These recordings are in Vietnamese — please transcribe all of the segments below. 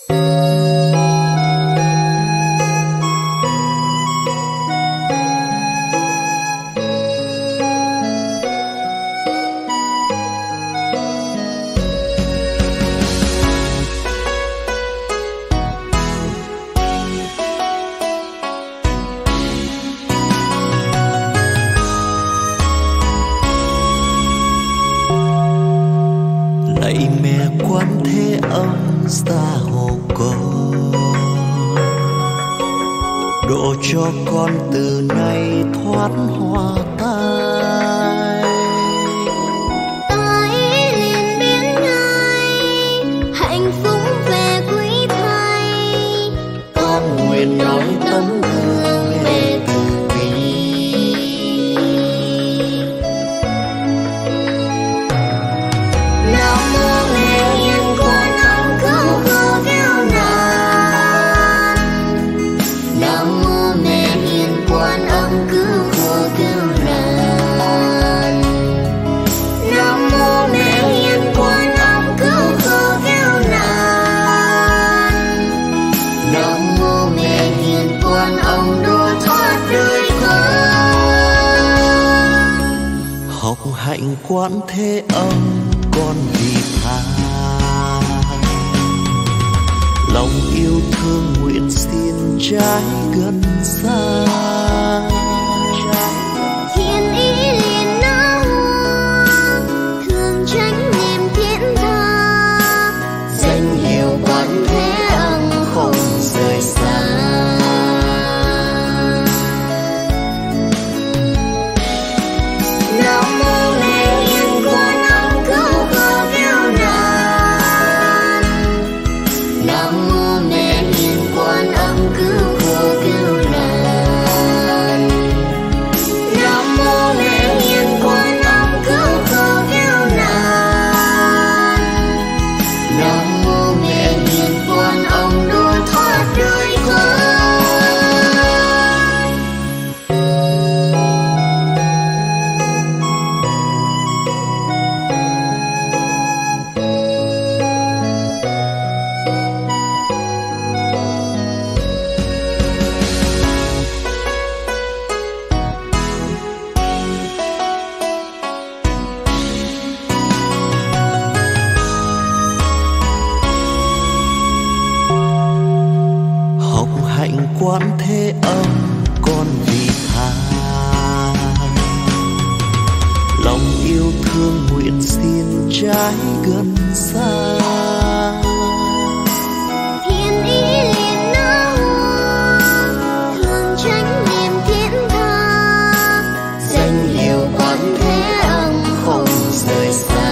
Lạy mẹ Quan Thế Âm xa hộ con, độ cho con từ nay thoát hoa tai. Ta ý liền biến ngay hạnh phúc về quý thầy. Con nguyện nói tấm gương mẹ từ bi. Nam mô Mẹ Hiền Quan Âm cứu khổ cứu nạn. Nam mô Mẹ Hiền Quan Âm cứu khổ cứu nạn. Nam mô Mẹ Hiền Quan Âm cứu khổ cứu nạn. Nam mô Mẹ Hiền Quan Âm đua thoát đời con. Học hạnh Quán Thế Âm con vì tha, lòng yêu thương nguyện xin trái gần xa. Thiên ý liền na hoa, thường tránh niềm thiên tha. Danh hiệu Quán Thế Âm không rời xa. Nam mô Mẹ Hiền Quan Âm cứu khổ cứu nạn. Nam mô Mẹ Hiền Quan Âm cứu khổ cứu nạn. Nam mô Mẹ Hiền Quan Âm cứu khổ cứu nạn. Nam mô Mẹ Hiền Quan Âm đua thoát đời con. Học hạnh Quán Thế Âm con vì tha, lòng yêu thương nguyện xin trái gần xa. Thiên ý liền na hoa, thường tránh niềm thiên tha. Danh hiệu Quán Thế Âm không rời xa.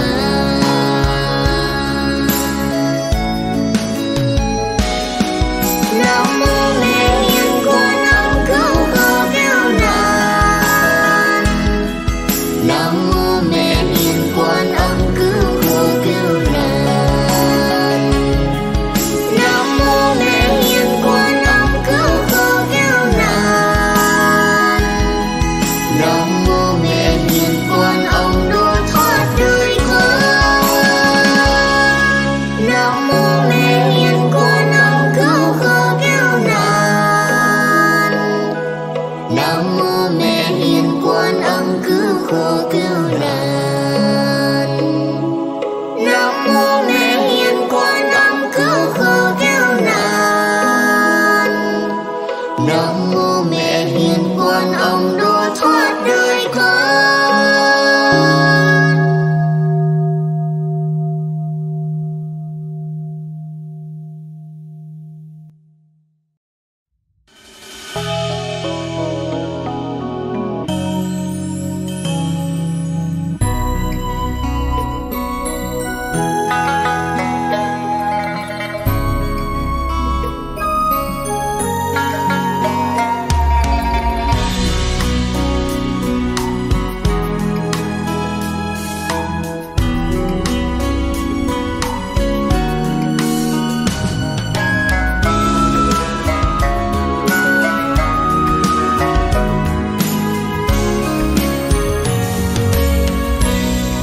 Nam mô Mẹ Hiền Quan Âm cứu khổ cứu nạn. Nam mô Mẹ Hiền Quan Âm cứu khổ cứu nạn. Nam mô Mẹ Hiền Quan Âm cứu khổ cứu nạn. Nam mô Mẹ Hiền Quan Âm đua thoát đời con. Nam mô Mẹ Hiền Quan Âm cứu khổ cứu nạn. Nam mô Mẹ Hiền Quan Âm cứu khổ cứu nạn. Nam mô Mẹ Hiền Quan Âm cứu khổ cứu nạn. Nam mô Mẹ Hiền Quan Âm đua thoát đời con.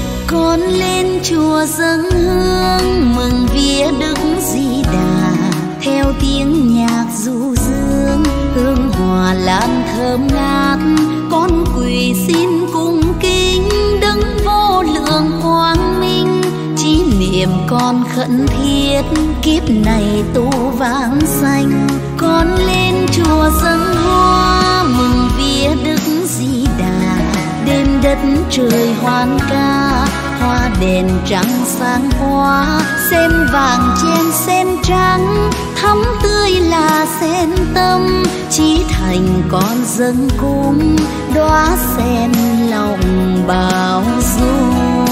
Con lên chùa dâng hương mừng vía Đức Di Đà, theo tiếng nhạc du dương, hương hoa lan thơm ngát. Con quỳ xin cung kính đấng vô lượng quang minh, chí niệm con khẩn thiết kiếp này tu vãng sanh. Con lên chùa dâng hoa mừng vía Đức Di Đà, đêm đất trời hoan ca, hoa đèn trắng sáng hoa. Sen vàng chen sen trắng, thắm tươi là sen tâm, chí thành con dâng cung đóa sen lòng bao dung.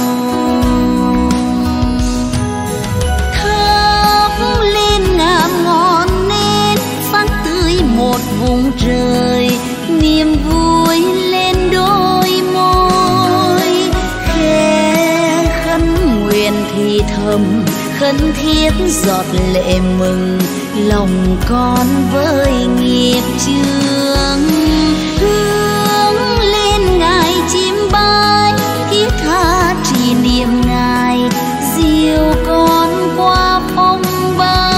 Thắp lên ngàn ngọn nến, sáng tươi một vùng trời, niềm vui lên đôi môi. Khe khấn nguyện thì thầm, khấn thiết giọt lệ mừng, lòng con với nghiệp chướng. Hướng lên ngài chim bay, thiết tha trì niệm ngài, dìu con qua phong ba.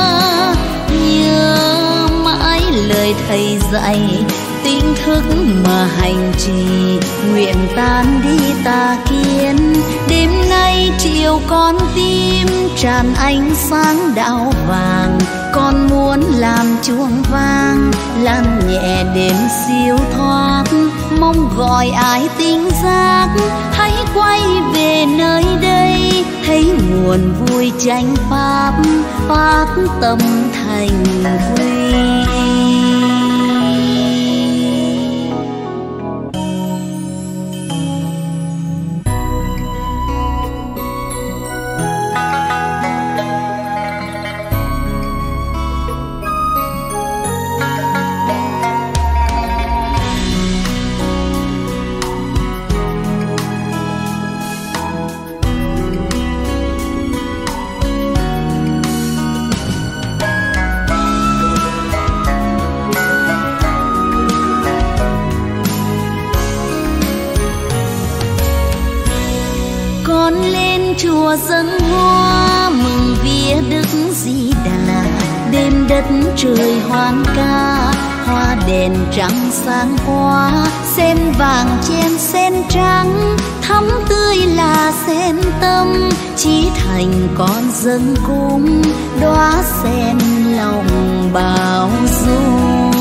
Nhớ mãi lời thầy dạy, tỉnh thức mà hành trì, nguyện tan đi tà kiến. Đêm nay chiều con tim tràn ánh sáng đạo vàng, con muốn làm chuông vang lan nhẹ đêm siêu thoát. Mong gọi ai tỉnh giác, hãy quay về nơi đây, thấy nguồn vui chánh pháp, phát tâm thành quy. Con lên chùa dâng hoa mừng vía Đức Di Đà, đêm đất trời hoan ca, hoa đèn trắng sáng hoa. Sen vàng chen sen trắng, thắm tươi là sen tâm, chí thành con dâng cung đóa sen lòng bao dung.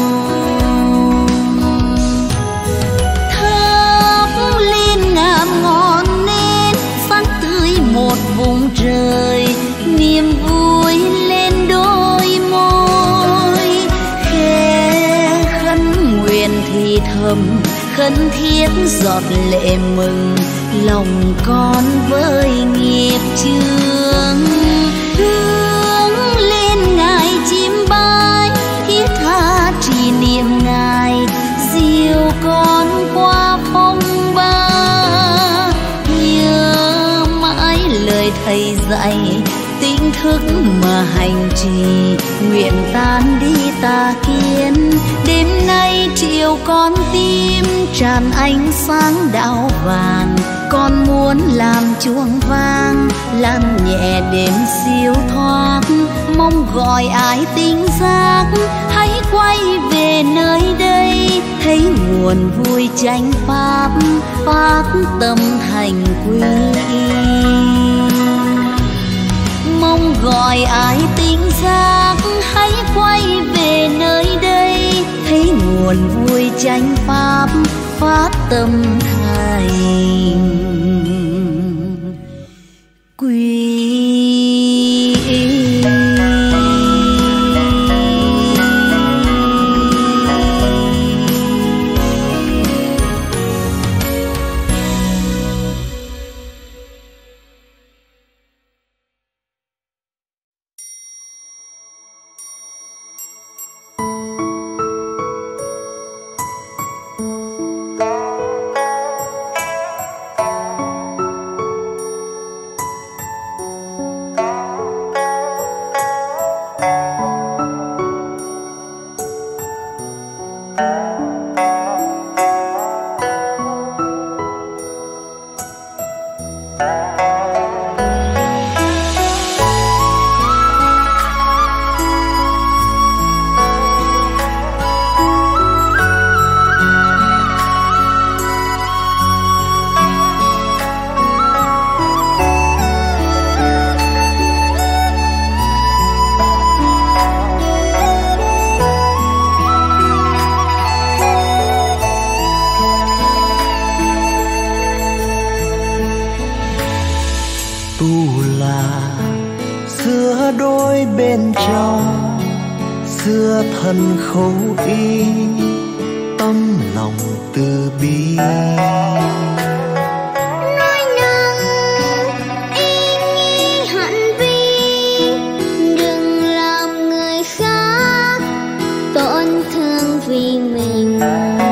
Thắp lên ngàn ngọn nến, sáng tươi một vùng trời, niềm vui lên đôi môi. Khe khấn nguyện thì thầm, khấn thiết giọt lệ mừng, lòng con với nghiệp chướng. Hướng lên ngài chim bay, thiết tha trì niệm ngài, dìu con qua phong ba. Nhớ mãi lời thầy dạy, tỉnh thức mà hành trì, nguyện tan đi tà kiến. Đêm nay chiều con tim tràn ánh sáng đạo vàng, con muốn làm chuông vang lan nhẹ đêm siêu thoát. Mong gọi ai tỉnh giác, hãy quay về nơi đây, thấy nguồn vui chánh pháp, phát tâm thành quy. Mong gọi ai tỉnh giác, hãy quay về nơi đây, thấy nguồn vui chánh pháp, phát tâm thành quy. tu là giữa đôi bên trong, giữa thân khẩu ý tâm lòng từ bi. Nói năng ý nghĩ hận vi, đừng làm người khác tổn thương vì mình.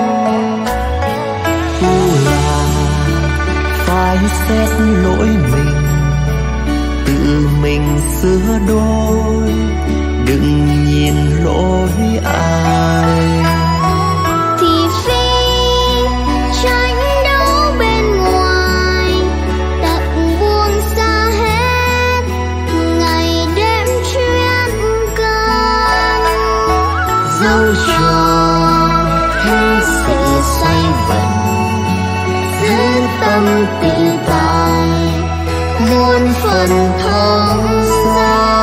Tu là phải xét lỗi mình, tự mình sửa đổi, đừng nhìn lỗi ai. Thì phi tranh đấu bên ngoài, tận buông xa hết ngày đêm chuyên cần. Dẫu cho Thế sự xoay vần, giữ tâm tự tại, muôn phần thông dong.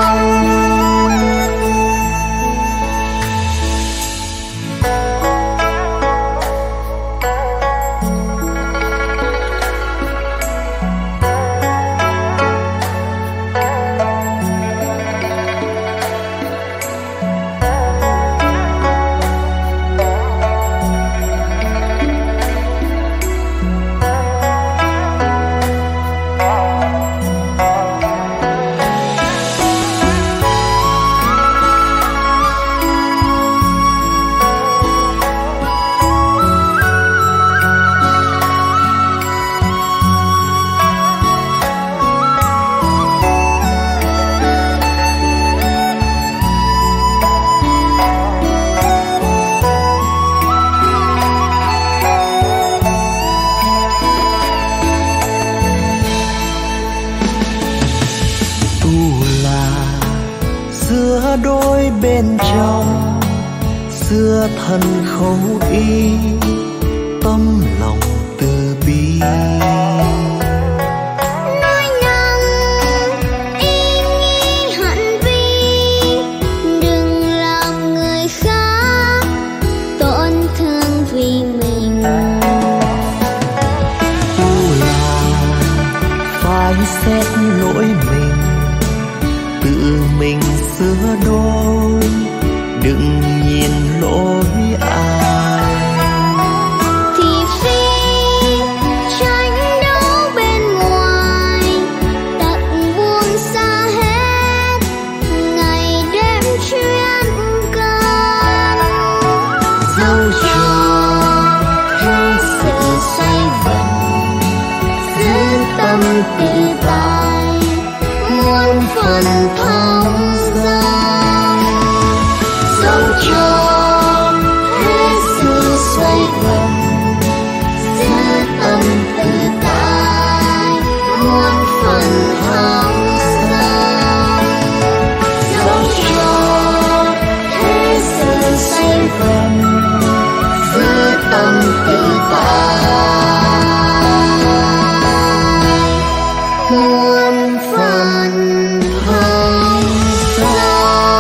giữa đôi bên trong, giữa thân khẩu ý tâm lòng từ bi. Nói năng ý nghĩ hận vi, đừng làm người khác tổn thương vì mình. Tu là phải xét lỗi mình, tự mình sửa đổi, đừng nhìn lỗi ai. Thì phi tranh đấu bên ngoài, tận buông xa hết ngày đêm chuyên cần. Dẫu cho thế sự xoay vần, giữ tâm tự tại, muôn phần thông dong. Dẫu cho thế sự xoay vần, giữ tâm tự tại, muôn phần thông dong. Dẫu cho thế sự xoay vần, giữ tâm tự tại, muôn phần thông dong.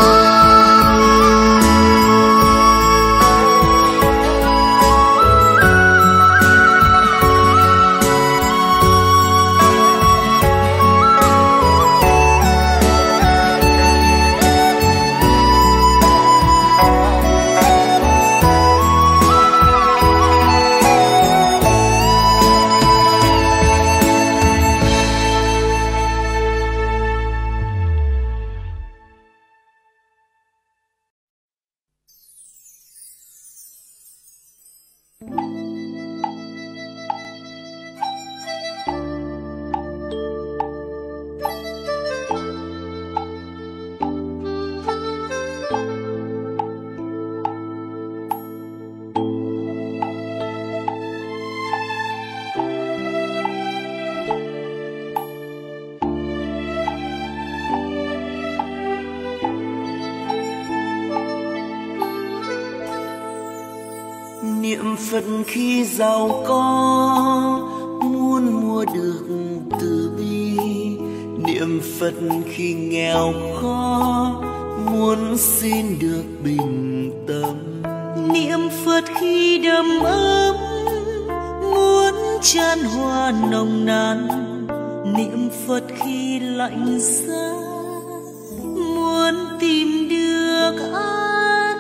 Niệm Phật khi giàu có, muốn mua được từ bi. Niệm Phật khi nghèo khó, muốn xin được bình tâm. Niệm Phật khi đầm ấm, muốn chan hoa nồng nàn. niệm Phật khi lạnh giá muốn tìm được an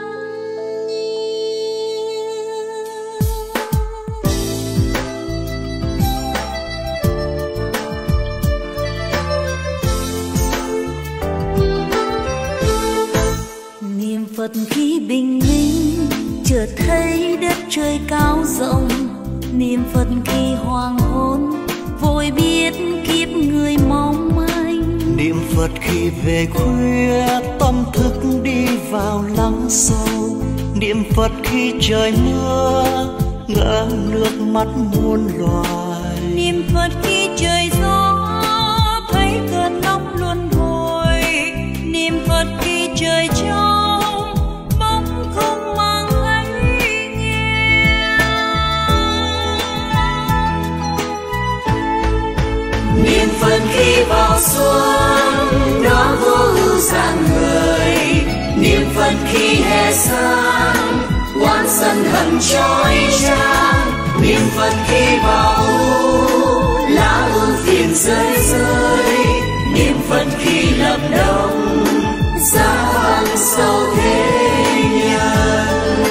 niệm Phật khi bình minh chợt thấy đất trời cao rộng, niệm Phật khi hoàng hôn vội biết kiếp người mong manh, niệm Phật khi về khuya tâm thức đi vào lắng sâu, niệm Phật khi trời mưa ngỡ nước mắt muôn loài, niệm Phật khi trời gió thấy cơn nóng luân hồi, niệm Phật khi trời trong bóng không mang ấy nghe, niệm Phật khi vào xuân đó vô ưu dạng người, niệm Phật khi hè sang oán sân hận trói trang, niệm Phật khi vào lá ưu phiền rơi rơi, niệm Phật khi lập đông giá vắng sâu thế nhân,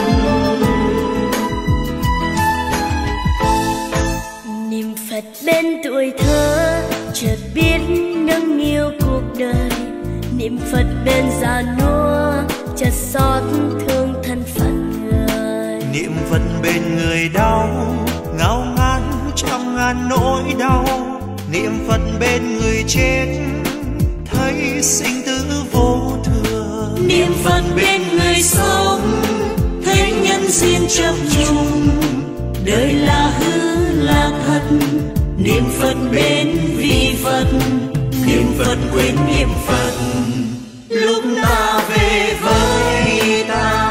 niệm Phật bên tuổi thơ chợt biết nâng niu cuộc đời, niệm Phật bên già nua chợt xót thương thân phận người, niệm Phật bên người đau ngao ngán trăm ngàn nỗi đau, niệm Phật bên người chết thấy sinh tử vô thường, niệm Phật bên người sống thấy nhân duyên chập trùng, đời là hư là thật, niệm Phật bên vi Phật, niệm Phật quên niệm Phật lúc ta về với ta.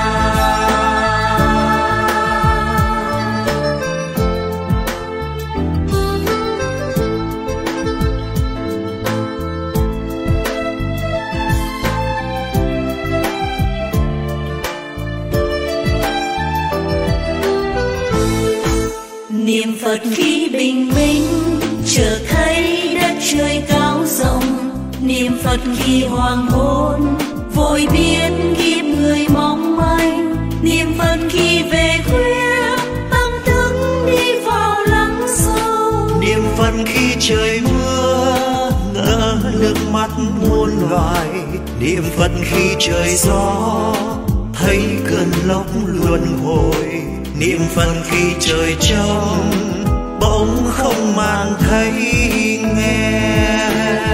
niệm Phật khi bình minh chợt thấy đất trời cao rộng, niệm Phật khi hoàng hôn vội biết kiếp người mong manh, niệm Phật khi về khuya tâm thức đi vào lắng sâu, Niệm Phật khi trời mưa ngỡ nước mắt muôn loài, niệm Phật khi trời gió thấy cơn lốc luân hồi, niệm Phật khi trời trong bỗng không màng thấy nghe.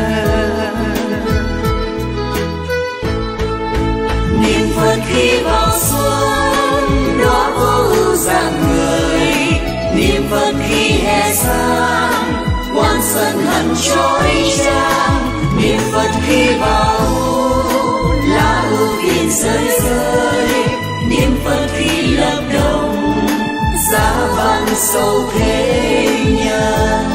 niệm Phật khi vào xuân đó vô ưu dạng người, niệm Phật khi hè sang oán sân hận trói trang, niệm Phật khi vào lá ưu phiền rơi rơi, niệm Phật khi lập đông giá vắng sâu thế nhân,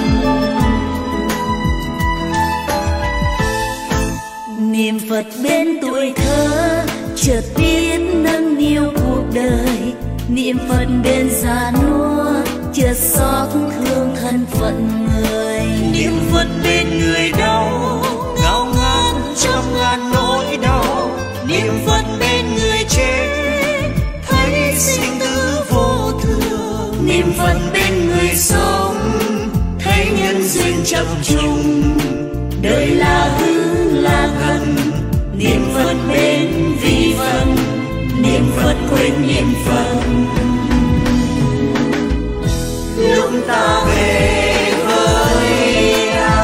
niệm Phật bên tuổi thơ chợt biết nâng niu cuộc đời, niệm Phật bên già nua chợt xót thương thân phận người, Niệm Phật bên người đau ngao ngán trăm ngàn nỗi đau, niệm Phật bên người chết thấy sinh tử vô thường, niệm Phật bên người sống thấy nhân duyên chập trùng, đời là hư là thật, niệm Phật bên vi Phật, niệm Phật quên niệm Phật lúc ta về với ta.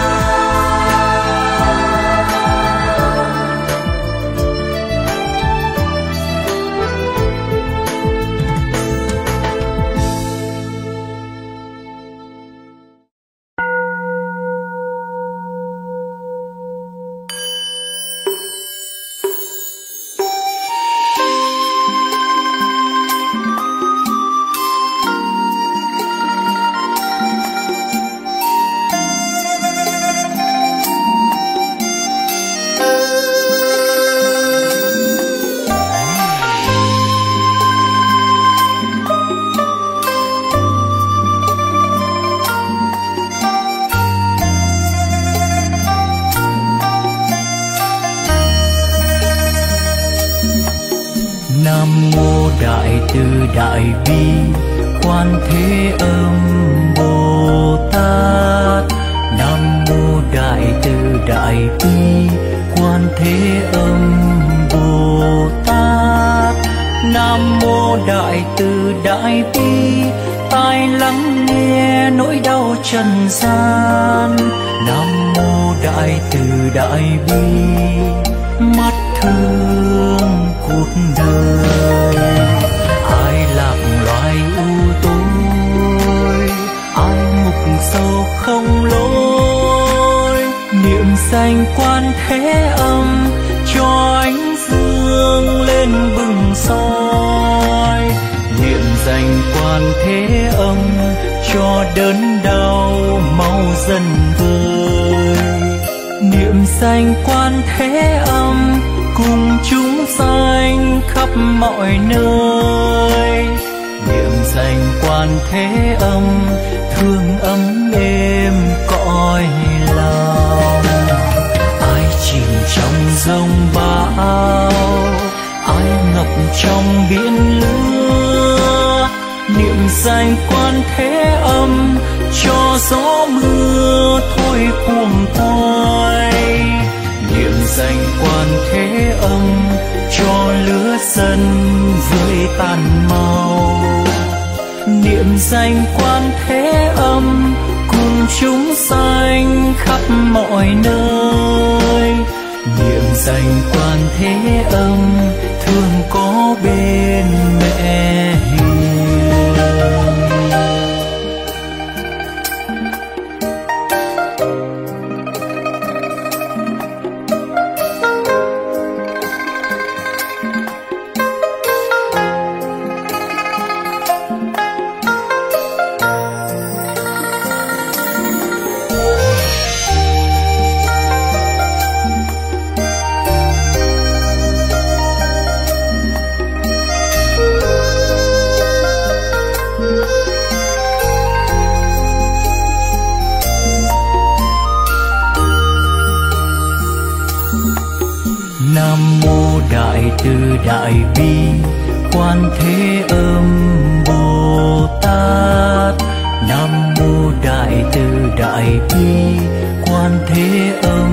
từ đại bi Quan Thế Âm Bồ Tát. Nam mô Đại từ đại bi Quan Thế Âm Bồ Tát. Nam mô Đại từ đại bi tai lắng nghe nỗi đau trần gian. Nam mô Đại từ đại bi mắt thương cuộc đời. Ai lạc loài u tối, ai ngục sâu không lối, niệm danh Quan Thế Âm cho ánh dương lên bừng soi. Niệm danh Quan Thế Âm cho đớn đau mau dần vơi. Niệm danh Quan Thế Âm cùng chúng sanh khắp mọi nơi. Niệm danh Quan Thế Âm thương ấm êm cõi lòng. Ai chìm trong giông bão, ai ngập trong biển lửa, niệm danh Quan Thế Âm cho gió mưa thôi cuồng quay. Niệm danh Quan Thế Âm cho lửa dần vơi tàn màu. Niệm danh Quan Thế Âm cùng chúng sanh khắp mọi nơi. Niệm danh Quan Thế Âm thương có bên mẹ hiền. Nam mô Đại từ đại bi Quan Thế Âm Bồ Tát. Nam mô Đại từ đại bi Quan Thế Âm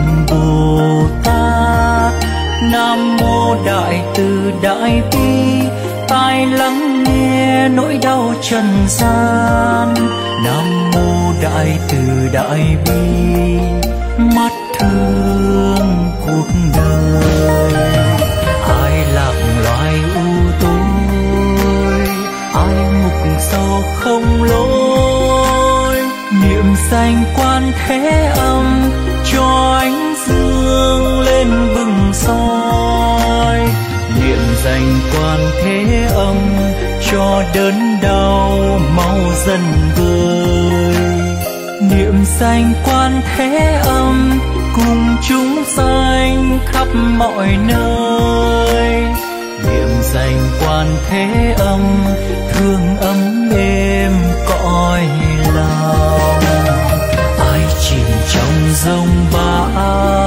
Bồ Tát. Nam mô Đại từ đại bi tai lắng nghe nỗi đau trần gian. Nam mô Đại từ đại bi mắt thương cuộc đời. Ai lạc loài u tối, ai ngục sâu không lối, niệm danh Quan Thế Âm cho ánh dương lên bừng soi. Niệm danh Quan Thế Âm cho đớn đau mau dần vơi. Niệm danh Quan Thế Âm cùng chúng sanh khắp mọi nơi. Niệm danh Quan Thế Âm thương ấm êm cõi lòng. Ai chìm trong giông bão,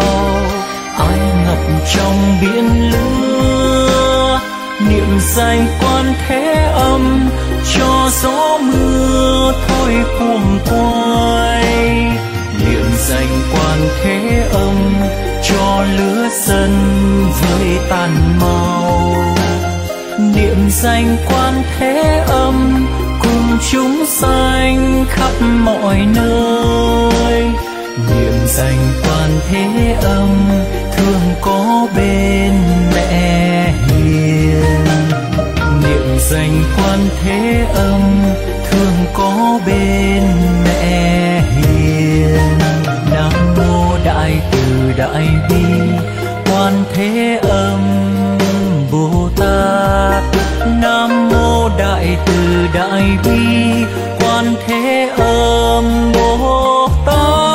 ai ngập trong biển lửa, niệm danh Quan Thế Âm cho gió mưa thôi cuồng quay. Niệm danh Quan Thế Âm cho lửa dần vơi tàn màu. Niệm danh Quan Thế Âm cùng chúng sanh khắp mọi nơi. Niệm danh Quan Thế Âm thương có bên mẹ hiền. Niệm danh Quan Thế Âm thương có bên mẹ hiền. Nam mô Đại từ đại bi Quan Thế Âm Bồ Tát. Nam mô Đại từ đại bi Quan Thế Âm Bồ Tát.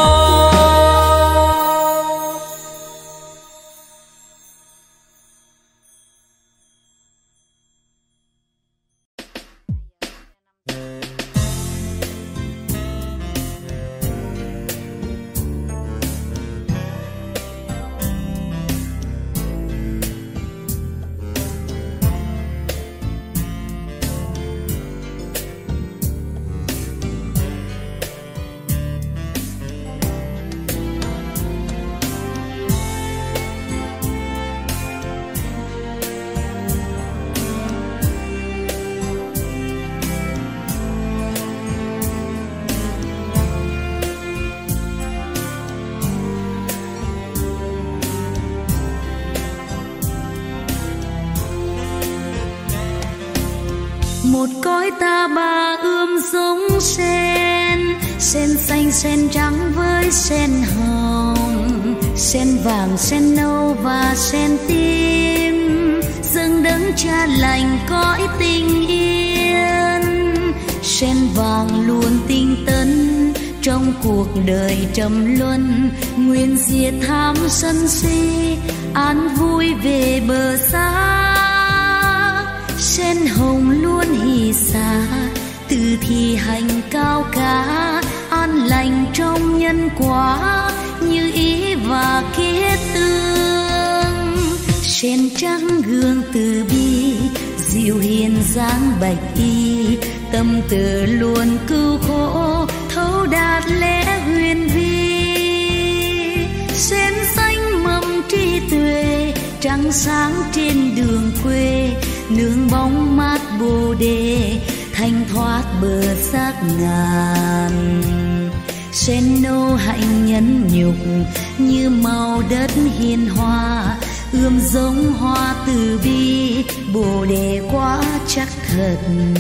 Một cõi ta bà ươm giống sen, sen xanh sen trắng với sen hồng, sen vàng sen nâu và sen tím, dâng đấng Cha lành cõi tình yên. Sen vàng luôn tinh tấn trong cuộc đời trầm luân, nguyện diệt tham sân si, an vui về bờ xa. Sen hồng luôn hỷ xả, từ thi hành cao cả, an lành trong nhân quả, như ý và kết tương. Sen trắng gương từ bi, dịu hiền dáng bạch y, tâm từ luôn cứu khổ, thấu đạt lẽ huyền vi. Sen xanh mầm trí tuệ, trắng sáng trên đường quê, nương bóng mát Bồ Đề, thanh thoát bờ xác ngàn. Sen nâu hạnh nhẫn nhục như màu đất hiền hòa, ươm giống hoa từ bi, Bồ Đề quá chắc thật.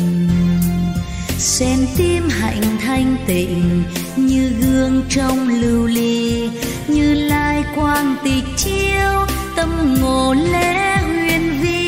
Sen tím hạnh thanh tịnh như gương trong lưu ly, Như Lai quang tịch chiếu, tâm ngộ lẽ huyền vi.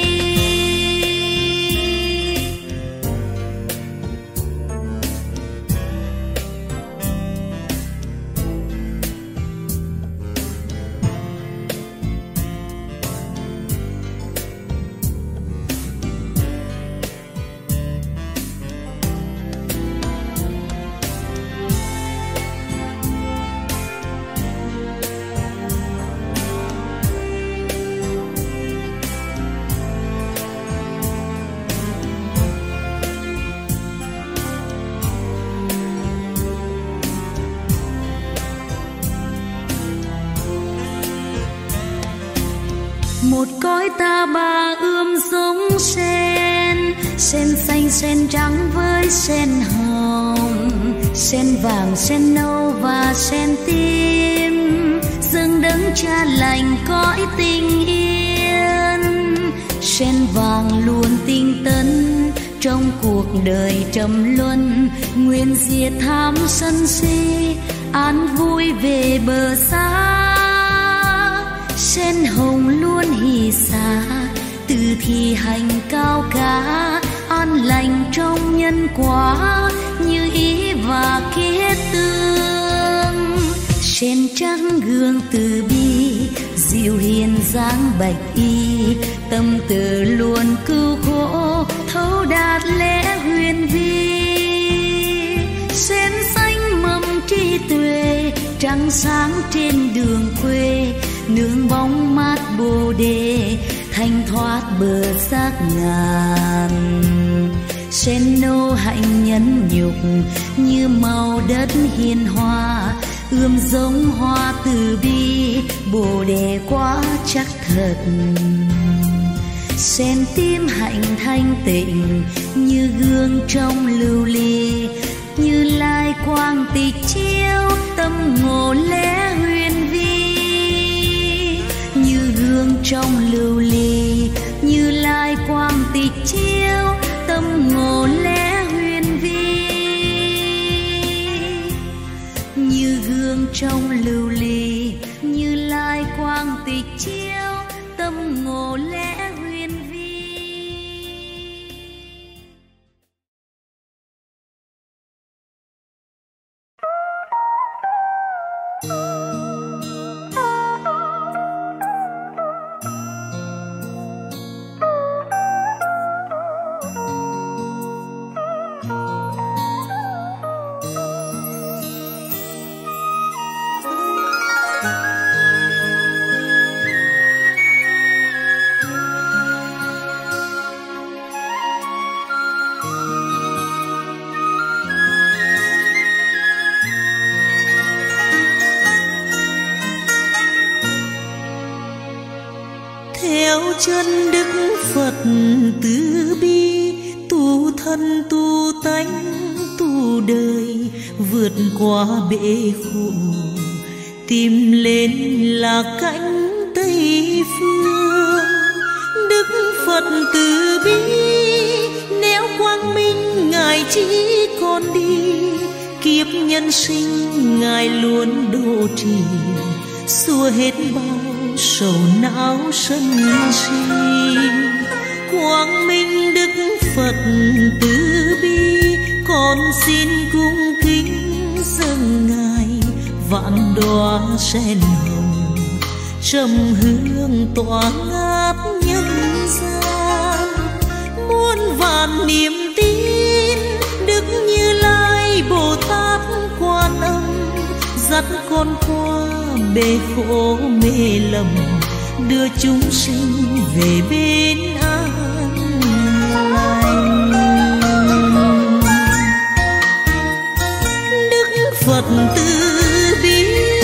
Một cõi ta bà ươm giống sen, sen xanh sen trắng với sen hồng, sen vàng sen nâu và sen tím, dâng đấng Cha lành cõi tình yên. Sen vàng luôn tinh tấn trong cuộc đời trầm luân, nguyện diệt tham sân si, an vui về bờ xa. Sen hồng luôn hỷ xả, từ thi hành cao cả, an lành trong nhân quả, như ý và kết tương. Sen trắng gương từ bi, dịu hiền dáng bạch y, tâm từ luôn cứu khổ, thấu đạt lẽ huyền vi. Sen xanh mầm trí tuệ, trắng sáng trên đường quê, nương bóng mát Bồ Đề, thanh thoát bờ xác ngàn. Sen nâu hạnh nhẫn nhục như màu đất hiền hòa, ươm giống hoa từ bi, Bồ Đề quá chắc thật. Sen tím hạnh thanh tịnh như gương trong lưu ly, Như Lai quang tịch chiếu, tâm ngộ lẽ huyền vi. Như gương trong lưu ly, Như Lai quang tịch chiếu, tâm ngộ lẽ huyền vi. Như gương trong lưu ly, Như Lai quang tịch chiếu, tâm ngộ lẽ huyền vi. Theo chân Đức Phật từ bi, tu thân tu tánh tu đời, vượt qua bể khổ, tìm lên là cánh Tây phương. Đức Phật từ bi néo qua Ngài chỉ còn đi, kiếp nhân sinh Ngài luôn độ trì, xua hết bao sầu não sân si. Quang minh Đức Phật từ bi, con xin cung kính dâng Ngài vạn đóa sen hồng, trầm hương tỏa ngát nhân gian. Muôn vạn niềm tin Đức Như Lai Bồ Tát Quan Âm, dắt con qua bể khổ mê lầm, đưa chúng sinh về bên an lành. Đức Phật từ bi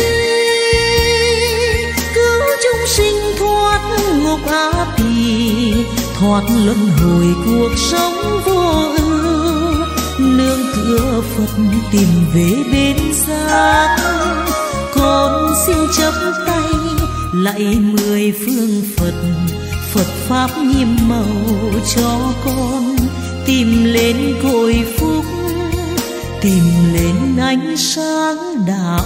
cứu chúng sinh thoát ngục ác tỳ, thoát luân hồi cuộc sống vô ưu, nương tựa Phật tìm về bên giác. Con xin chắp tay lạy 10 phương Phật, Phật pháp nhiệm màu cho con tìm lên cội phúc, tìm lên ánh sáng đạo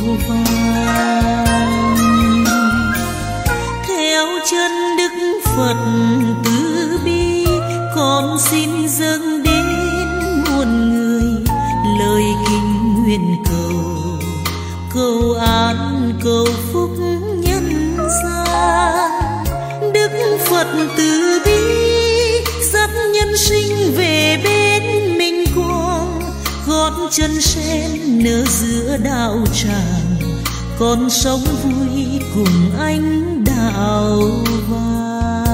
vàng. Theo chân Đức Phật từ bi, con xin dâng đến muôn người lời kinh nguyện cầu, cầu an cầu phúc nhân gian. Đức Phật từ bi dắt nhân sinh về bên minh quang, gót chân sen nở giữa đạo tràng, con sống vui cùng ánh đạo vàng.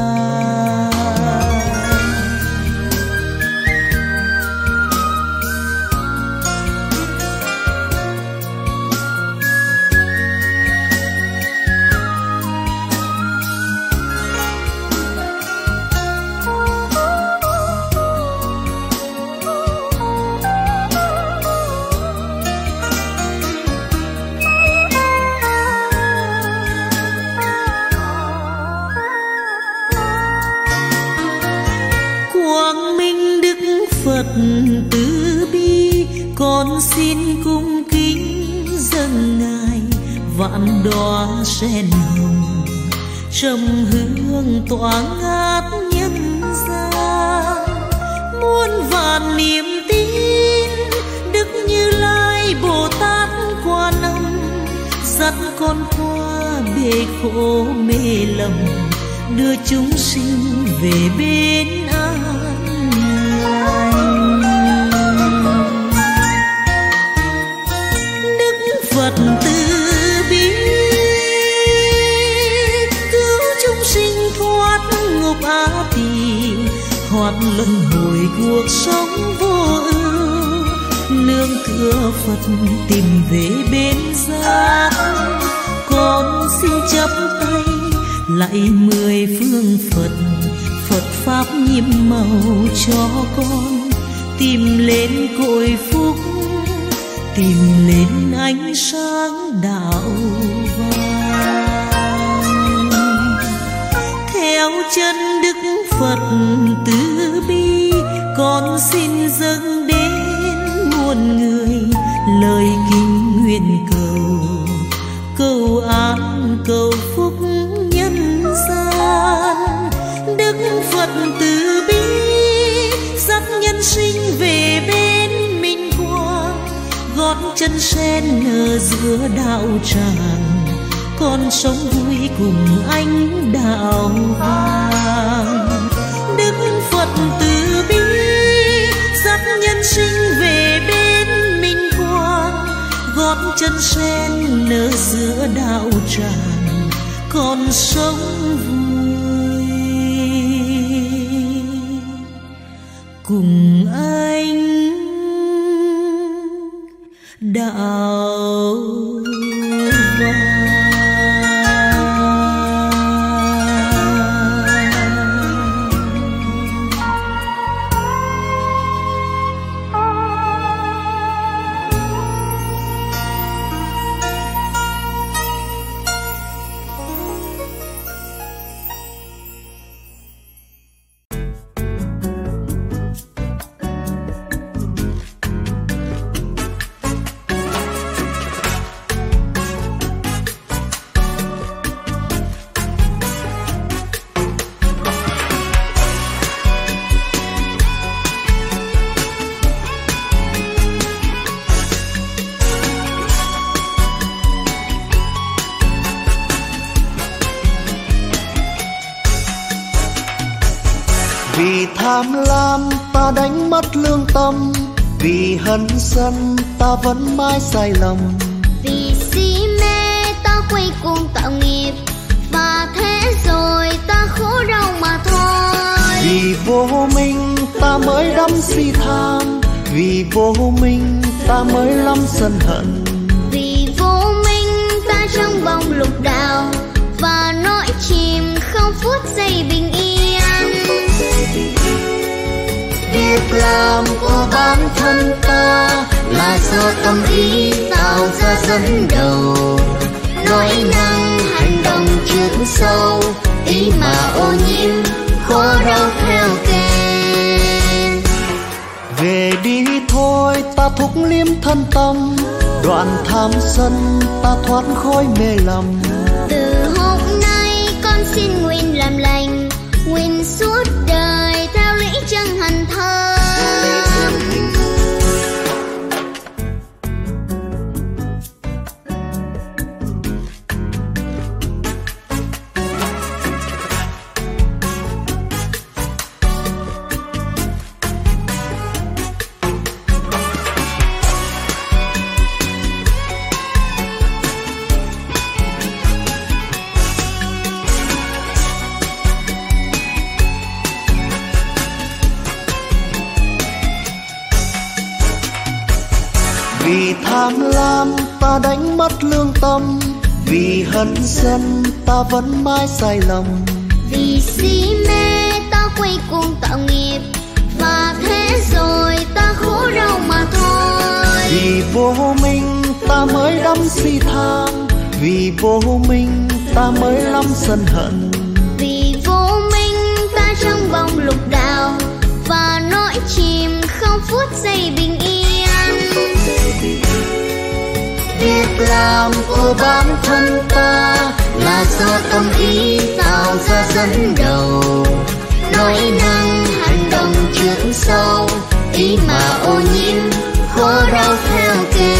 Phật từ bi, con xin cung kính dâng Ngài vạn đóa sen hồng, trầm hương tỏa ngát nhân gian. Muôn vạn niềm tin Đức Như Lai Bồ Tát Quan Âm, dắt con qua bể khổ mê lầm, đưa chúng sinh về bên an lành. Đức Phật từ bi cứu chúng sinh thoát ngục ác tỳ, thoát luân hồi cuộc sống vô ưu, nương tựa Phật tìm về bên giác. Con xin chắp tay lạy 10 phương Phật, Phật pháp nhiệm màu cho con tìm lên cội phúc, tìm lên ánh sáng đạo vàng. Theo chân Đức Phật từ bi, con xin dâng đến muôn người lời kinh nguyện cầu, cầu an cầu phúc nhân gian. Đức Phật từ bi dắt nhân sinh về bên minh quang, gót chân sen nở giữa đạo tràng, con sống vui cùng ánh đạo vàng. Đức Phật từ bi dắt nhân sinh về bên minh quang, gót chân sen nở giữa đạo tràng, con sống vui cùng anh đạo vàng. Vì tham lam ta đánh mất lương tâm, vì hận sân ta vẫn mãi sai lầm. Vì si mê ta quay cuồng tạo nghiệp, và thế rồi ta khổ đau mà thôi. Vì vô minh ta mới đắm si tham, vì vô minh ta mới lắm sân hận. Vì vô minh ta trong vòng lục đạo, và nỗi chìm không phút giây bình yên. Việc làm của bản thân ta là do tâm ý tạo ra dẫn đầu, nói năng hành động trước sau, ý mà ô nhiễm khổ đau theo kề. về đi thôi ta thúc liêm thân tâm, đoạn tham sân ta thoát khỏi mê lầm. Từ hôm nay con xin nguyện làm lành, nguyện suốt đời theo lũy chân hành thơm. Vì tham lam ta đánh mất lương tâm, vì hận sân ta vẫn mãi sai lầm. Vì si mê ta quay cuồng tạo nghiệp, và thế rồi ta khổ đau mà thôi. Vì vô minh ta mới đắm si tham, vì vô minh ta mới lắm sân hận. Vì vô minh ta trong vòng lục đạo, và nỗi chìm không phút giây bình yên. Việc làm của bản thân ta là do tâm ý tạo ra dẫn đầu, nói năng hành động trước sau, ý mà ô nhiễm khổ đau theo kề.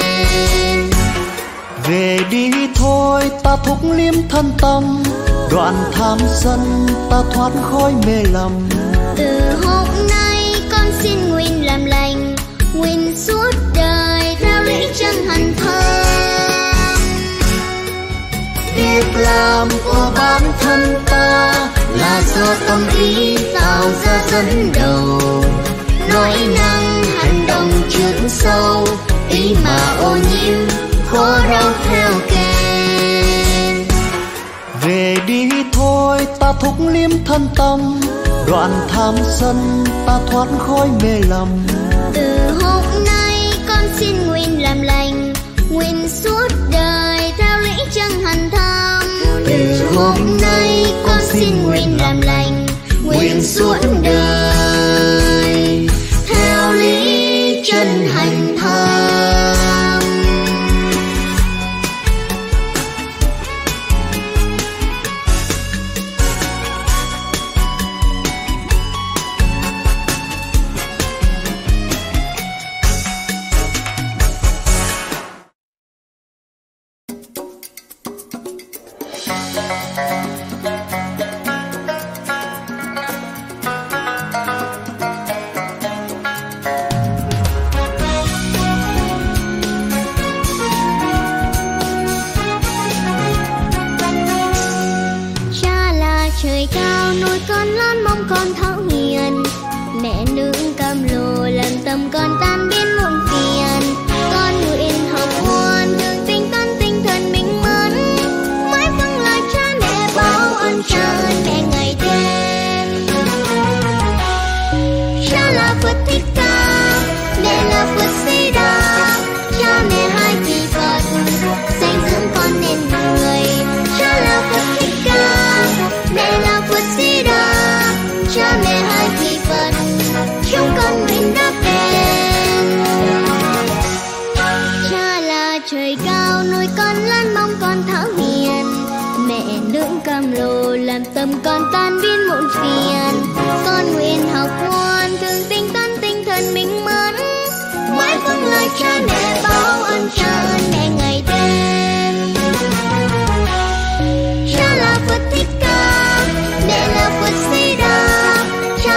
về đi thôi ta thúc liêm thân tâm, đoạn tham sân ta thoát khỏi mê lầm. Từ hôm nay con xin nguyện làm lành, nguyện suốt đời theo lũy chân hành thơm. Việc làm của bản thân ta là do tâm ý tạo ra dẫn đầu, nói năng hành động trước sau, ý mà ô nhiễm khổ đau theo kề. về đi thôi ta thúc liêm thân tâm, đoạn tham sân ta thoát khỏi mê lầm. Từ hôm nay con xin nguyện làm lành, nguyện suốt đời theo lũy chân hành thơm. Từ hôm nay con xin nguyện làm lành, nguyện suốt đời theo lý chân hành thơm. Trời cao nuôi con lớn mong con thấu hiền, mẹ nương cam lồ làm tâm con tan biến muộn phiền. Con nguyện học ngoan đường tinh tấn tinh thần minh mẫn, mãi vâng lời cha mẹ báo ơn cha ơn mẹ ngày đêm. Cha là Phật Thích Ca, mẹ là Phật Di Đà, cha mẹ hai vị Phật xây dưỡng con nên người. Cha là Phật Thích Ca, mẹ là Phật Di Đà, cha mẹ hai vị Phật chúng con nguyện đáp đền. Cha là trời cao nuôi con lớn mong con thảo hiền, mẹ nương cam lồ làm tâm con tan biến muộn phiền. Con nguyện học ngoan thường tinh tấn tinh thần minh mẫn, mãi vâng lời cha mẹ báo ơn cha ơn mẹ ngày đêm. Cha là Phật Thích Ca, mẹ là Phật Di Đà, cha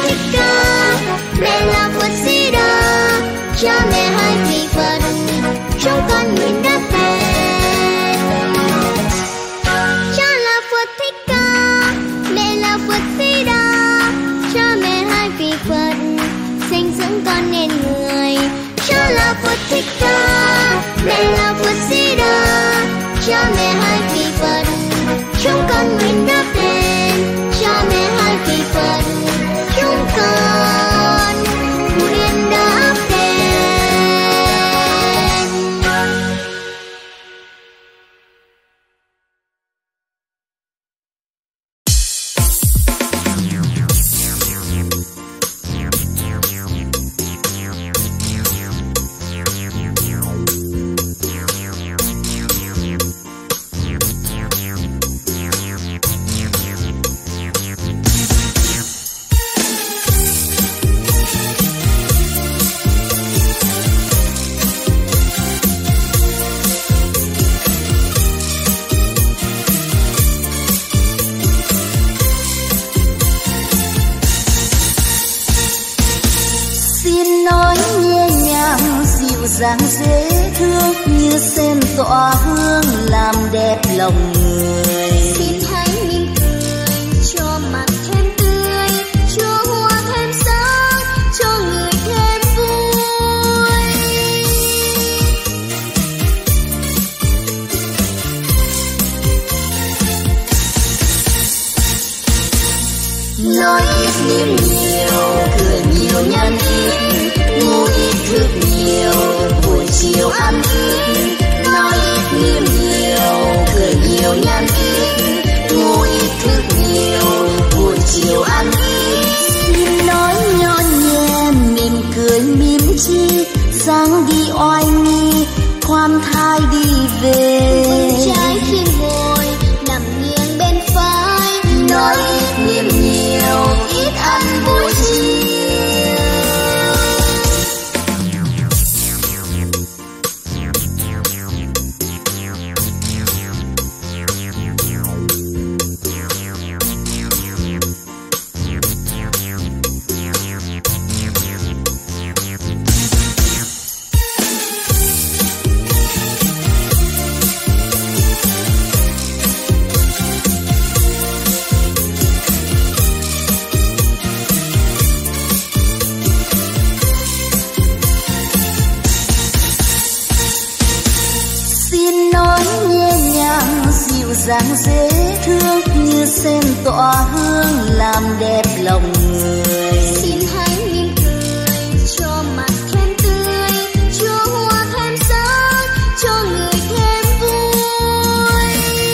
Thích Ca, mẹ là Phật Di Đà, cha mẹ hai vị Phật trong con nguyện đáp đền. Cha là Phật Thích Ca, mẹ là Phật Di Đà, cha mẹ hai vị Phật sinh dưỡng con nên người. Cha là Phật Thích Ca, mẹ là Phật Di Đà, cha mẹ hai vị Phật trong con nguyện đáp đền. Cha mẹ hai vị Phật chúng con nguyện đáp đền. dáng dễ thương như sen tỏa hương làm đẹp lòng người. Xin hãy mỉm cười cho mặt thêm tươi, cho hoa thêm sáng, cho người thêm vui. Nói ít niệm nhiều, cười nhiều nhắn ít, ngủ ít thức nhiều, buổi chiều ăn ít. Nói ít niệm nhiều, cười nhiều nhắn ít, ngủ ít thức nhiều, buổi chiều ăn ít. Xin nói nhon nhẹ, mỉm cười mỉm chi, sáng đi oai nghi, khoan thai đi về. Vững trái khi ngồi nằm nghiêng bên phải. Nói ít niệm nhiều, ít ăn buổi chiều. Dáng dễ thương như sen tỏa hương làm đẹp lòng người. Xin hãy mỉm cười cho mặt thêm tươi, cho hoa thêm sáng, cho người thêm vui.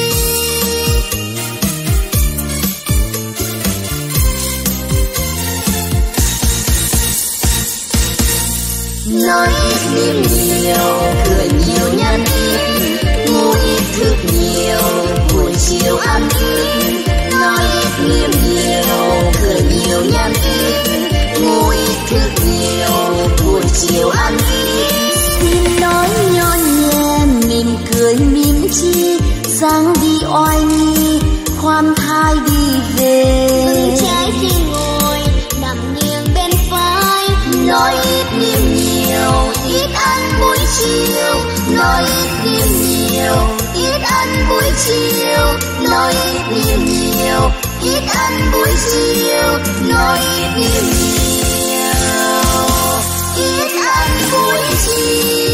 Nói ít niệm nhiều, cười nhiều nhắn ít, ngủ ít thức nhiều, buổi chiều ăn ít. Nói ít niệm nhiều, cười nhiều nhắn ít, ngủ ít thức nhiều, buổi chiều ăn ít. Xin nói nhon nhẹ, mỉm cười mỉm chi, sáng đi oai nghi, khoan thai đi về. Vững trái khi ngồi nằm nghiêng bên phải. Nói ít niệm nhiều, ít ăn buổi chiều. Nói ít niệm nhiều, ít ăn buổi chiều. Nói ít niệm nhiều, ít ăn buổi chiều. Nói ít niệm nhiều, ít ăn buổi chiều.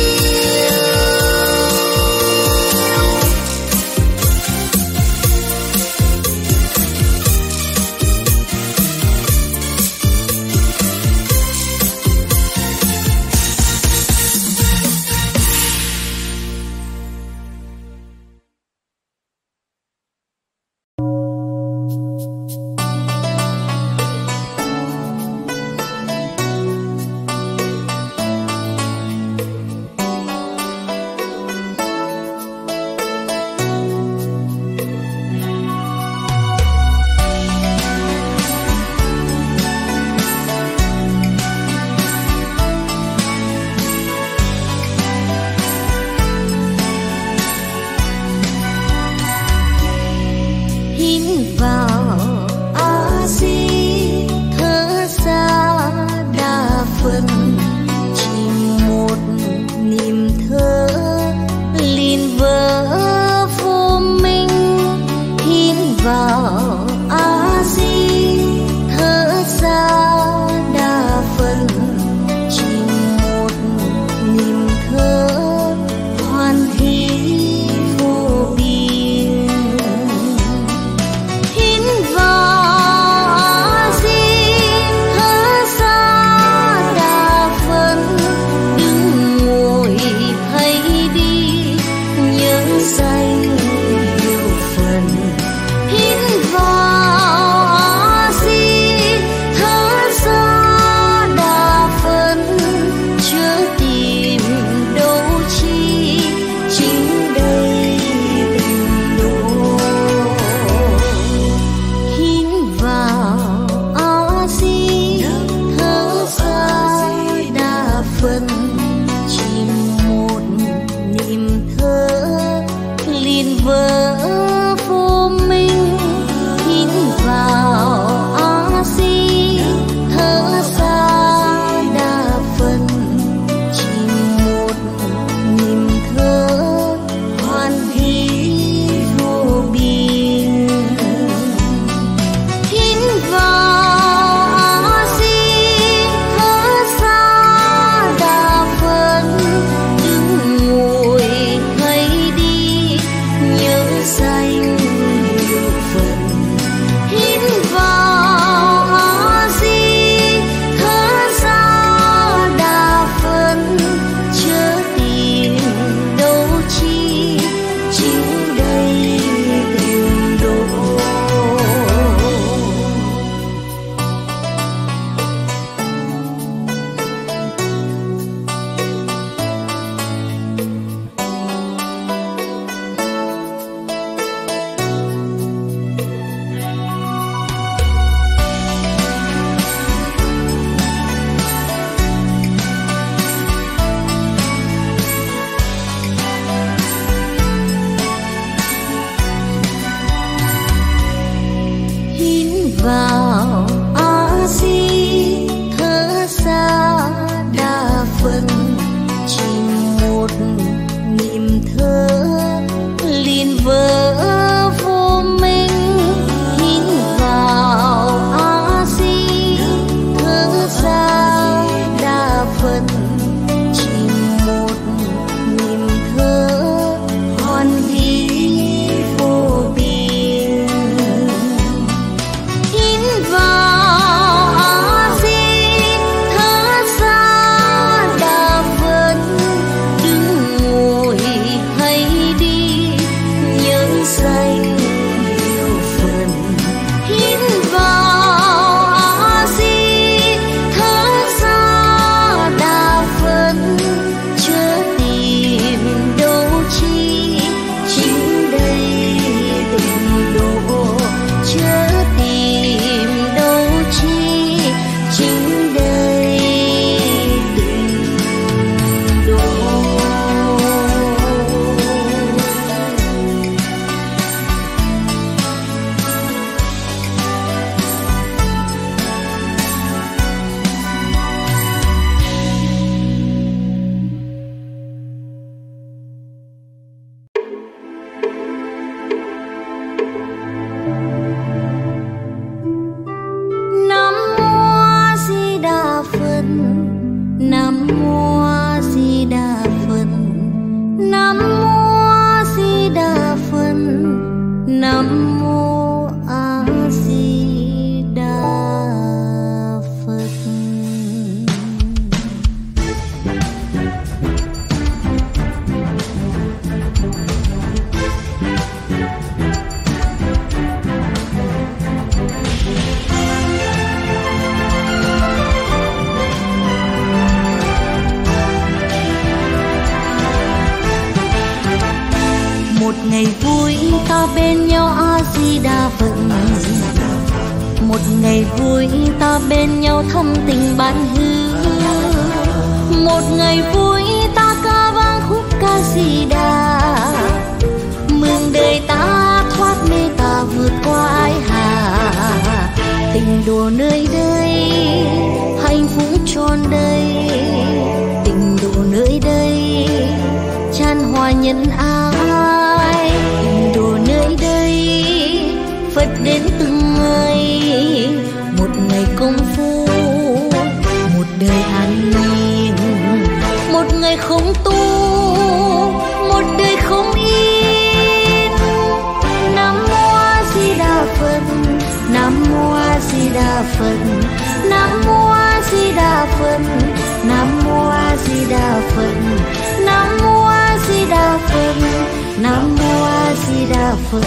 ngày vui ta bên nhau thăm tình bạn hữu, một ngày vui ta ca vang khúc ca sĩ đà, mừng đời ta thoát mê ta vượt qua ái hà, tình đùa nơi đây hạnh phúc tròn đầy, tình đùa nơi đây chan hòa nhân ái, tình đùa nơi đây Phật đến từng người, một ngày công phu một đời an nhiên, một ngày không tu một đời không yên. Nam mô A Di Đà Phật, Nam mô A Di Đà Phật, Nam mô A Di Đà Phật, Nam mô A Di Đà Phật, Nam mô A Di Đà Phật, Nam mô A Di Đà Phật.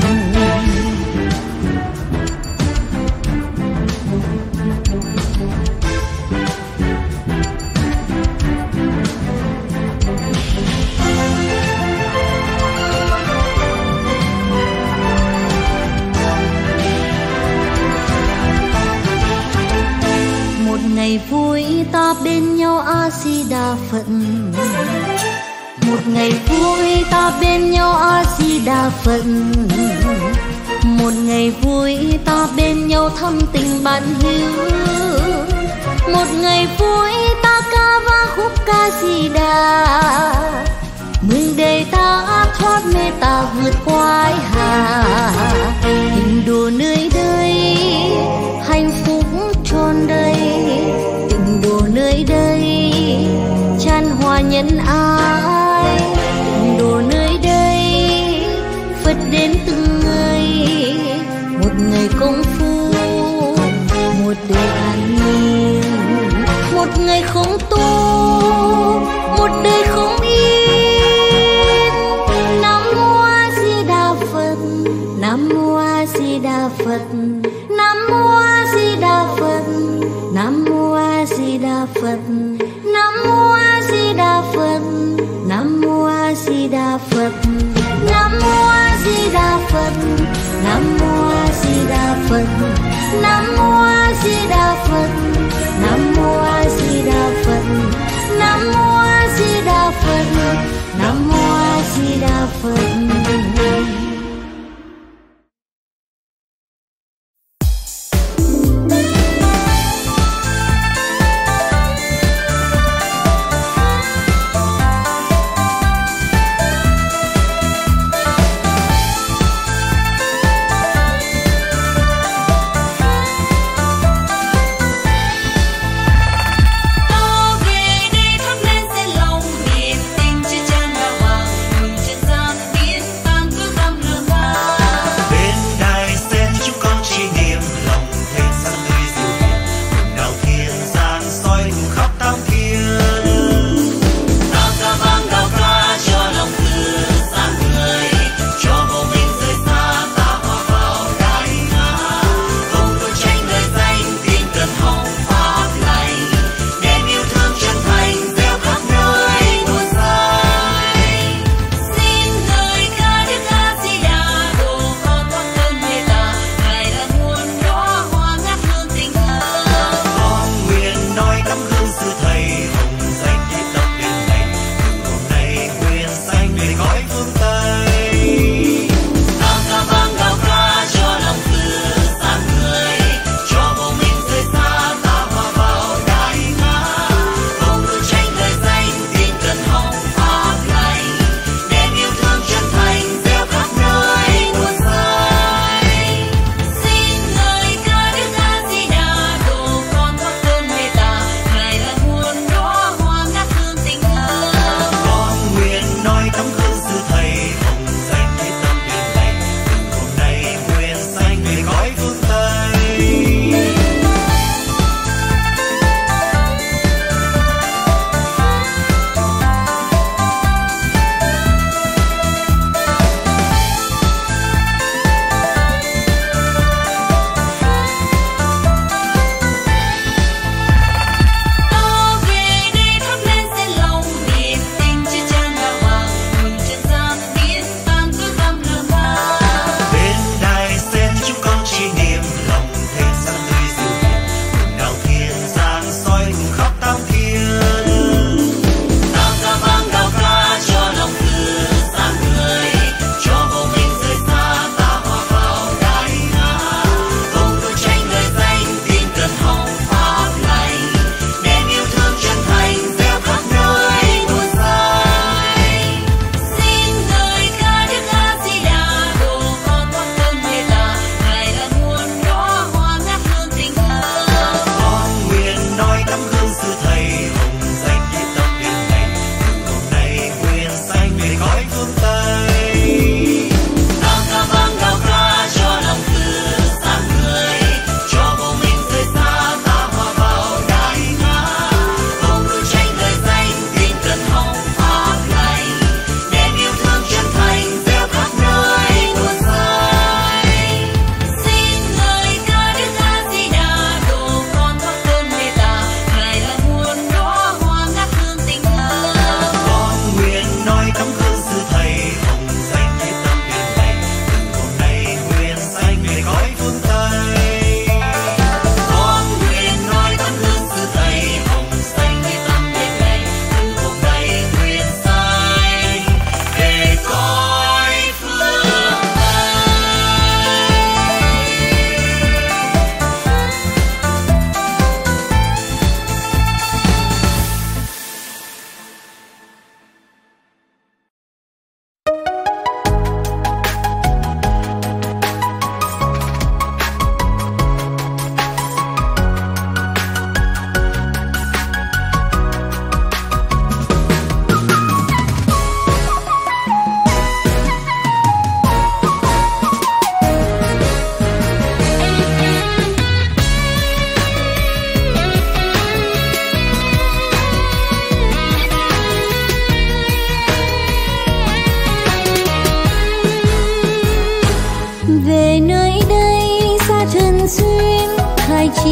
Ngày vui ta bên nhau A Di Đà Phật, một ngày vui ta bên nhau A Di Đà Phật, một ngày vui ta bên nhau thăm tình bạn hữu, một ngày vui ta ca vang khúc ca Di Đà, mừng đời ta thoát mê ta vượt qua ái hà, tình đùa nơi đây hạnh phúc tròn đầy, tình đùa nơi đây chan hòa nhân ái, tình đùa nơi đây Phật đến từng người, một ngày công phu một đời an nhiên, một ngày không tu một đời không yên. Nam mô A Di Đà Phật, Nam mô A Di Đà Phật, Nam mô A Di Đà Phật, Nam mô A Di Đà Phật, Nam mô A Di Đà Phật, Nam mô A Di Đà Phật, Nam mô A Di Đà Phật, Nam mô A Di Đà Phật, Nam mô A Di Đà Phật, Nam mô A Di Đà Phật, Nam mô A Di Đà Phật, Nam mô A Di Đà Phật.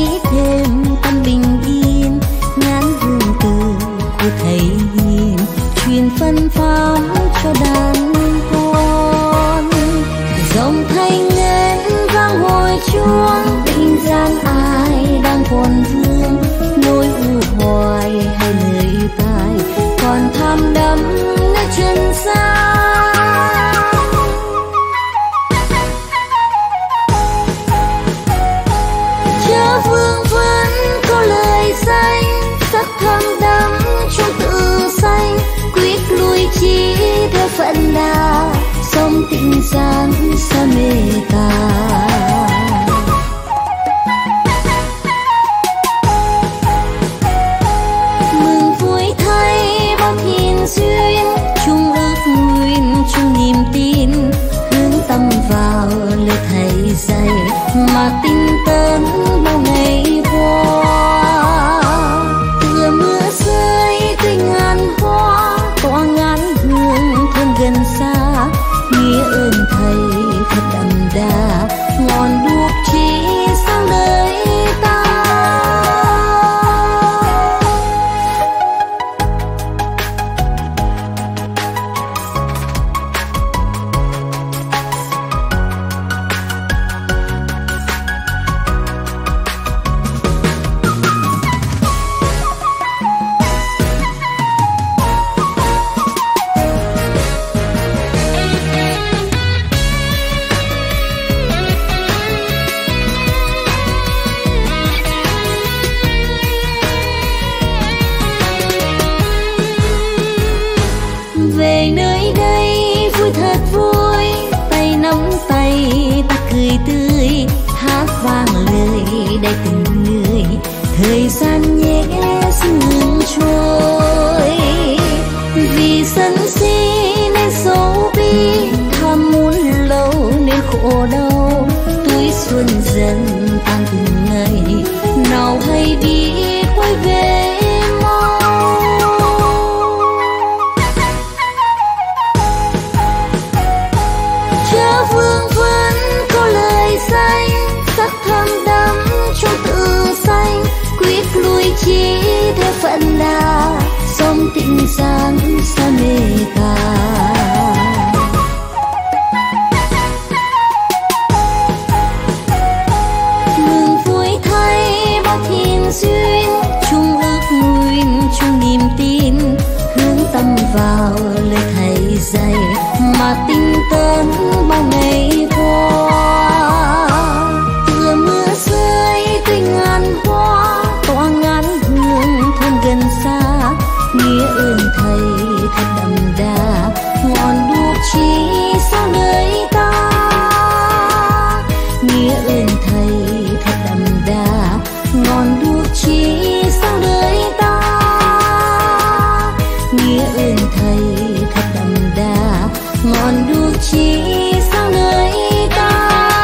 thêm tâm bình yên, ngàn hương từ của thầy hiền truyền phân phát cho đàn con. Dòng thanh ngân vang hồi chuông, tình gian ai đang còn vương, nỗi u hoài hay lời tai còn tham đắm nơi chân gian. Chớ vương vấn có lời danh, sắc thâm đắm trong tự xanh, quyết lui chi theo phận nào, sống tình gian xa mê ta. Mừng vui thay bao thiên duyên, chung ước nguyện chung niềm tin, hướng tâm vào lời thầy dạy mà tinh tấn bao ngày qua. Tựa mưa rơi tươi ngàn hoa, tỏa ngàn hương thơm gần xa, nghĩa ơn thầy thật đậm đà, ngọn đuốc chỉ sáng đời ta. Về nơi đây vui thật vui, tay nắm tay ta cười tươi, hát vang lời đầy tình người, thời gian nhẹ xin ngừng trôi. Vì sân si nên xấu bi, tham muốn lâu nên khổ đau, tuổi xuân dần tan từng ngày, nào hay biết quay về mau. Chớ vương vấn có lời danh, sắc thâm đắm trong tự xanh, quyết lui chi theo phận nào, sống tình gian xa mê ta. Mừng vui thay bao thiên duyên, chung ước nguyện chung niềm tin, hướng tâm vào lời thầy dạy mà tinh tấn bao ngày qua. Tựa mưa rơi tươi ngàn hoa, tỏa ngàn hương thơm gần xa, nghĩa ơn thầy thật đậm đà, ngọn đuốc chỉ sáng đời ta. Nghĩa ơn thầy thật đậm đà, ngọn đuốc chỉ sáng đời ta. Nghĩa ơn thầy thật đậm đà, ngọn đuốc chỉ sáng đời ta.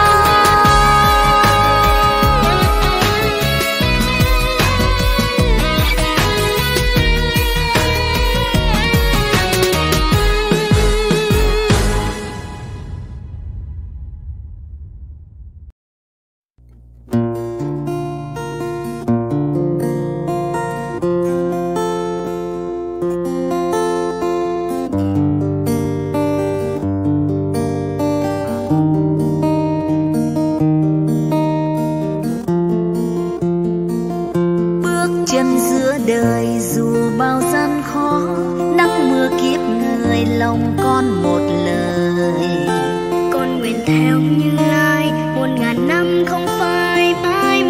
Chân giữa đời dù bao gian khó, nắng mưa kiếp người lòng con một lời. Con nguyện theo Như Lai 1000 năm không phai mãi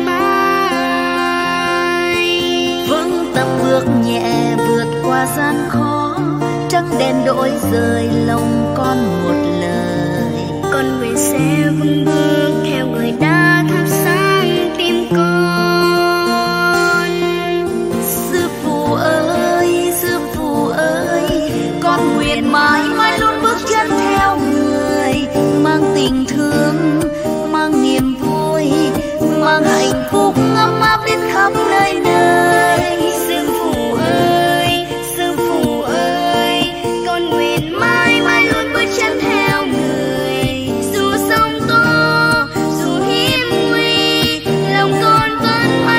mãi. Vững tâm bước nhẹ vượt qua gian khó, trăng đèn đổi rời lòng con một lời. Con nguyện sẽ vững bước theo người đã thắp sáng tim con. Sư phụ ơi, con nguyện mãi mãi luôn bước chân theo người, mang tình thương, mang niềm vui, mang hạnh phúc ấm áp đến khắp nơi nơi. Sư phụ ơi, con nguyện mãi mãi luôn bước chân theo người. Dù sóng to, dù hiểm nguy, lòng con vẫn mãi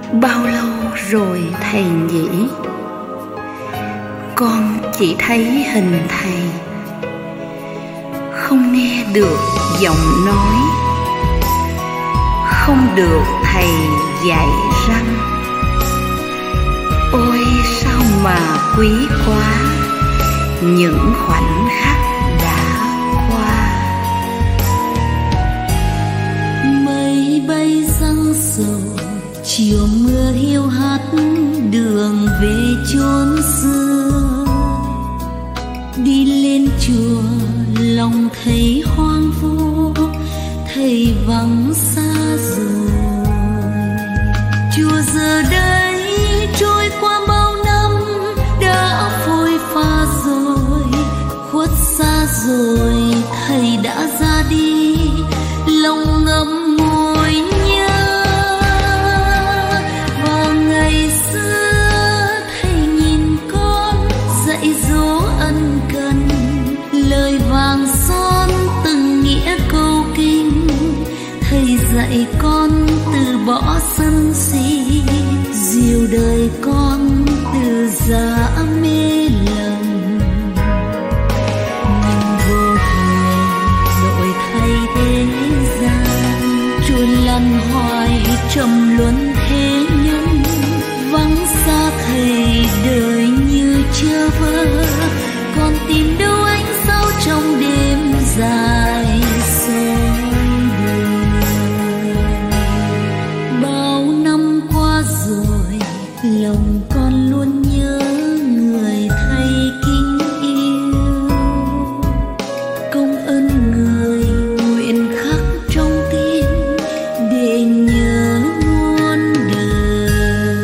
Bao lâu rồi thầy nhỉ? Con chỉ thấy hình thầy, không nghe được giọng nói, không được thầy dạy răng. Ôi sao mà quý quá những khoảnh khắc đã qua. Mây bay răng rổ, chiều mưa hiu hắt đường về chốn xưa. Đi lên chùa lòng thấy hoang vu, thầy vắng xa rồi. Chùa giờ đây trôi qua bao năm đã phôi pha rồi, khuất xa rồi thầy đã ra đi, lòng ngậm ngùi nhớ. Và ngày xưa thầy nhìn con dạy dỗ ân cần, lời vàng son từng nghĩa câu kinh. Thầy dạy con từ bỏ sân si, dìu đời con từ giã mê lầm. Nhưng vô thường đổi thay thế gian, chuồn lăn hoài trầm luân thế nhân. Vắng xa thầy đời như chưa vơ, còn tìm đâu ánh sao trong đêm dài soi đường. Bao năm qua rồi lòng con luôn nhớ người thầy kính yêu. Công ơn người nguyện khắc trong tim để nhớ muôn đời.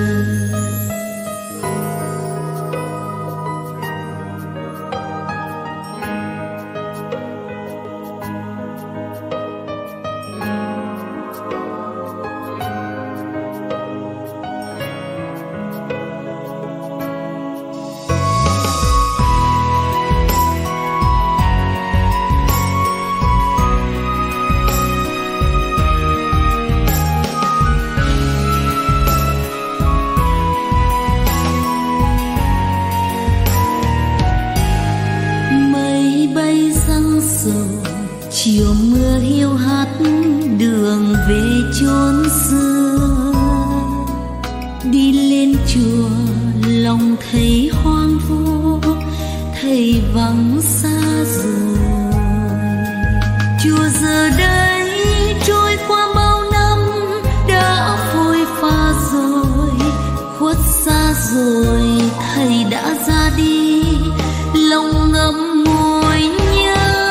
Mây bay răng rổ, chiều mưa hiu hắt đường về chốn xưa. Đi lên chùa lòng thấy hoang vu, thầy vắng xa rồi. Chùa giờ đây trôi qua bao năm đã phôi pha rồi, khuất xa rồi thầy đã ra đi, lòng ngậm ngùi nhớ.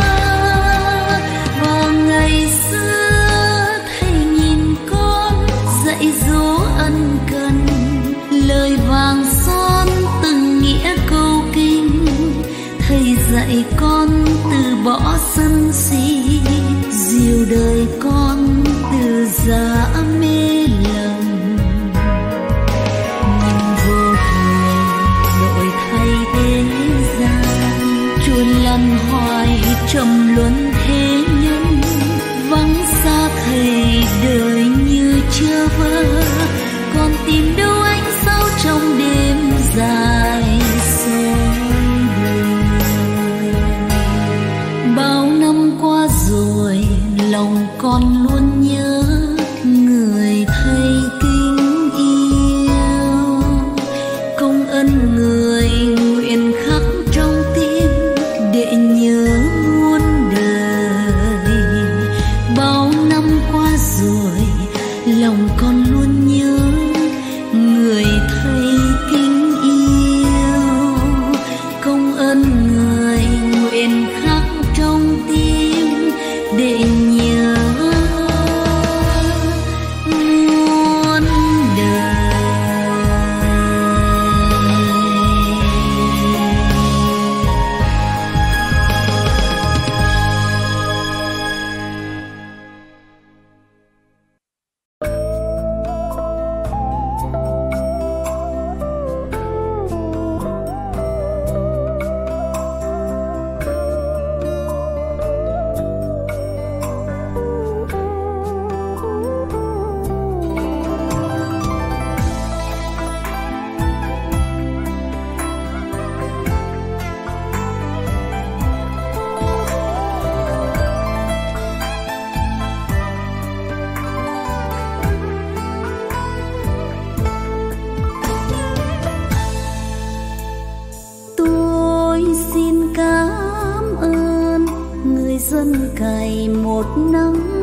Và ngày xưa thầy nhìn con dạy dỗ ân cần, lời vàng son từng nghĩa câu kinh. Thầy dạy con từ bỏ sân si, dìu đời con từ giã mê lầm. Nhưng vô thường đổi thay thế gian, chuồn lăn hoài trầm luân thế nhân. Vắng xa thầy đời như chưa vơ, còn tìm đâu ánh sao trong đêm dài soi đường. Bao năm qua rồi lòng con luôn nhớ người thầy kính yêu. Công ơn người nguyện khắc trong tim để nhớ muôn đời. Bao năm qua rồi lòng con luôn nhớ người thầy kính yêu. Công ơn người nguyện khắc trong tim để nhớ muôn đời.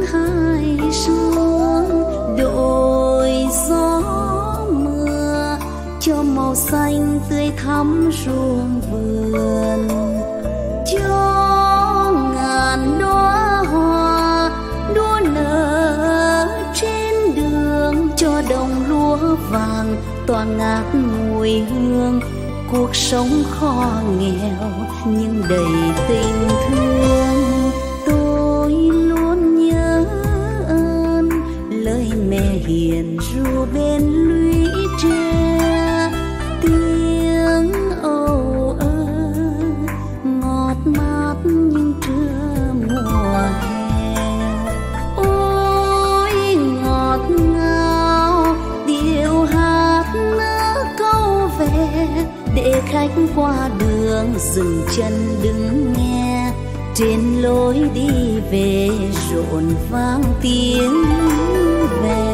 hai sương, đổi gió mưa cho màu xanh tươi thắm ruộng vườn, cho ngàn đóa hoa đua nở trên đường, cho đồng lúa vàng tỏa ngát mùi hương. Cuộc sống khó nghèo nhưng đầy tình thương, tôi luôn nhớ ơn lời mẹ hiền ru bên lũy tre. Tiếng âu ơ ngọt mát nhưng trưa mùa hè, ôi ngọt ngào điệu hát nỡ câu về, để khách qua đường dừng chân đứng nghe. Trên lối đi về rộn vang tiếng về.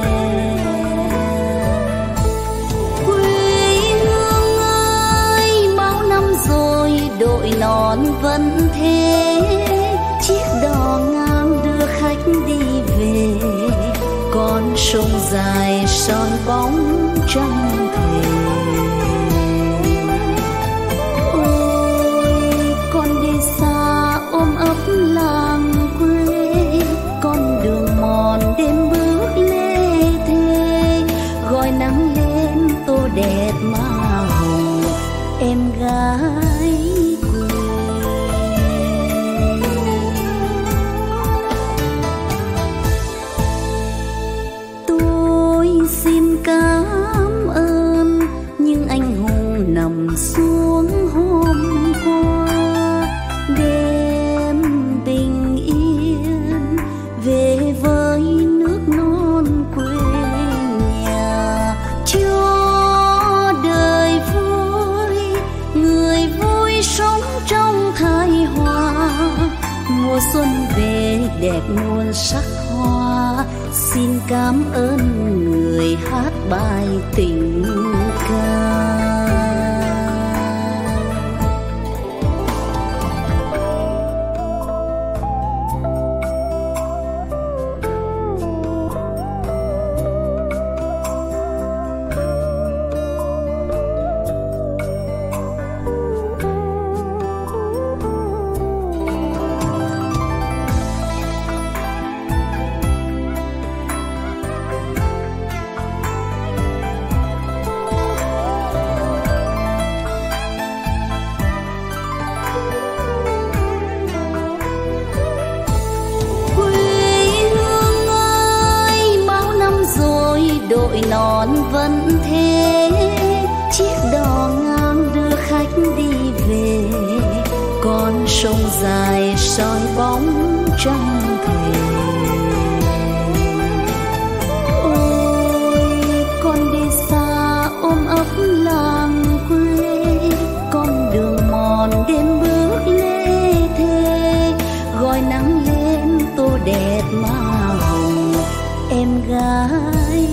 Quê hương ơi, bao năm rồi đội nón vẫn thế, chiếc đò ngang đưa khách đi về. Con sông dài soi bóng trăng thề, làng quê con đường mòn đêm bước lê thê, gọi nắng lên tô đẹp má hồng em gái quê. Tôi xin cảm ơn những anh hùng nằm xuống hôm qua, về với nước non quê nhà, cho đời vui người vui sống trong thái hòa. Mùa xuân về đẹp muôn sắc hoa, xin cảm ơn người hát bài tình ca. Đội nón vẫn thế, chiếc đò ngang đưa khách đi về. Con sông dài soi bóng trăng thề, ôi con đi xa ôm ấp làng quê. Con đường mòn đêm bước lê thê, gọi nắng lên tô đẹp má hồng em gái.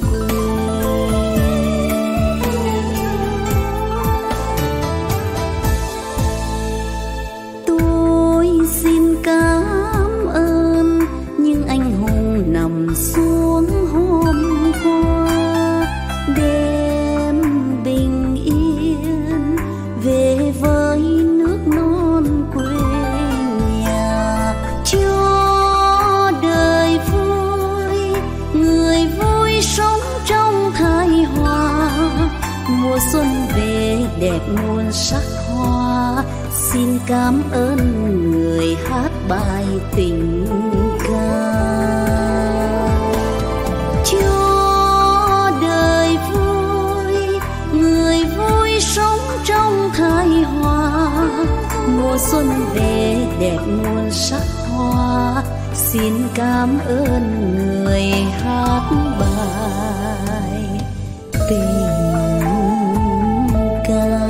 Xin cảm ơn những anh hùng nằm xuống hôm qua, đêm bình yên về với nước non quê nhà, cho đời vui người vui sống trong thái hòa. Mùa xuân về đẹp muôn sắc hoa, xin cảm ơn người hát bài tình ca. Cho đời vui người vui sống trong thái hòa. Mùa xuân về đẹp muôn sắc hoa, xin cảm ơn người hát bài tình ca.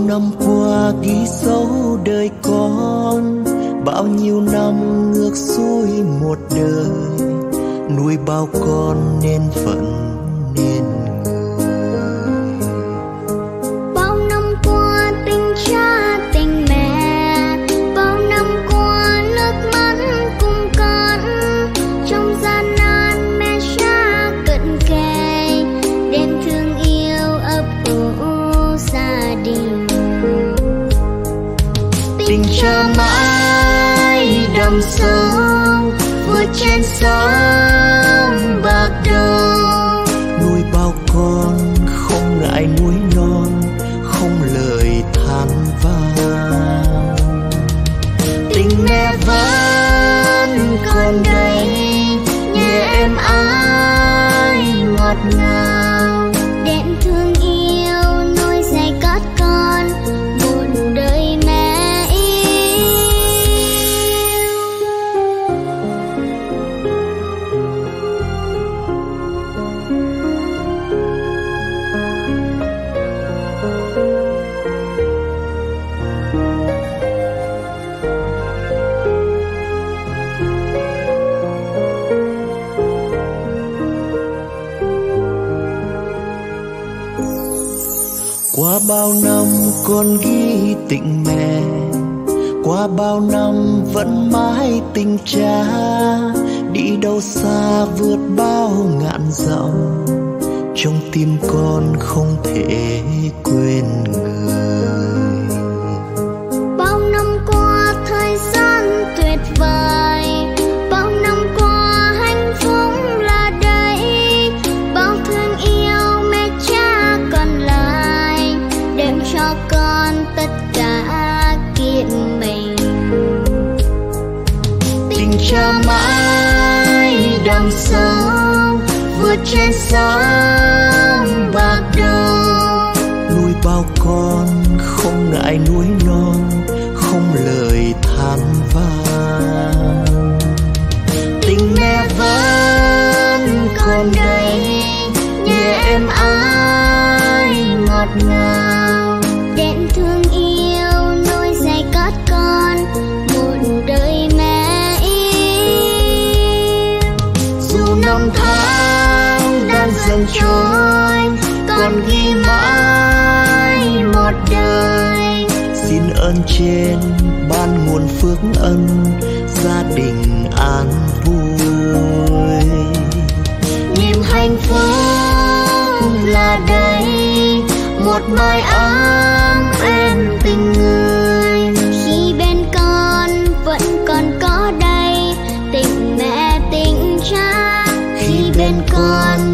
năm qua ghi dấu đời con, bao nhiêu năm ngược xuôi một đời, nuôi bao con nên phận nên người. Bao năm qua tình cha tình mẹ, bao năm qua nước mắt cùng con, trong gian nan mẹ cha cận kề, đêm thương yêu ấp ủ gia đình. Tình cha mãi đậm sâu vượt trên sóng bạc đầu, nuôi bao con không ngại núi non, không lời than vang. tình mẹ vẫn còn đây, nhẹ êm ái ngọt ngào, đệm thương yêu nuôi dạy các con một đời mẹ yêu. Qua bao năm con ghi tình mẹ, qua bao năm vẫn mãi tình cha, đi đâu xa vượt bao ngàn dặm, trong tim con không thể quên người. Bao năm qua thời gian tuyệt vời, bao năm qua hạnh phúc là đây, bao thương yêu mẹ cha còn lại, đem cho con tất cả kiệt mình. Tình cha Mãi đậm sâu vượt trên sóng bạc đầu, nuôi bao con không ngại núi non, không lời than vang. tình mẹ vẫn còn đây, nhẹ êm ái ngọt ngào, đệm thương yêu nuôi dạy các con một đời mẹ yêu. Dù năm tháng đang dần trôi, Con ghi mãi một đời, xin ơn trên ban nguồn phước ân, gia đình an vui. niềm hạnh phúc là đây, một mái ấm êm tình người. Khi bên con vẫn còn có đây, tình mẹ tình cha. Khi bên con